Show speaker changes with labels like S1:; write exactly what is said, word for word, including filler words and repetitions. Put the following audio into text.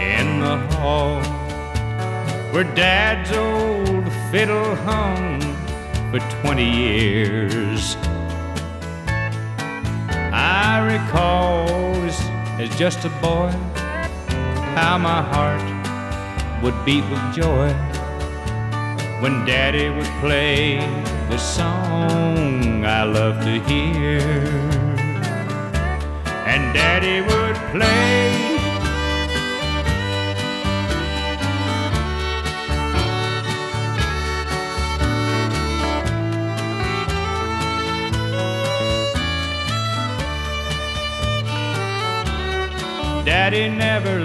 S1: in the hall where Dad's old fiddle hung for twenty years. I recall as, as just a boy how my heart would beat with joy when Daddy would play the song I love to hear. And Daddy would play Daddy never